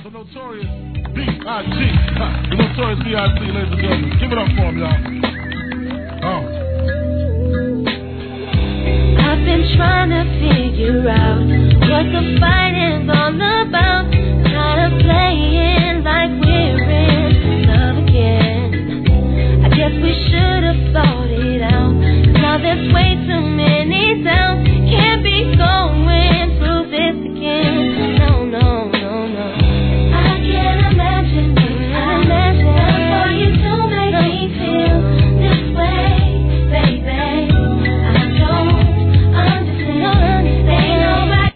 the Notorious B.I.G. The Notorious B.I.G., ladies and gentlemen. Give it up for him, y'all. I've been trying to figure out what the fight is all about. Try to play it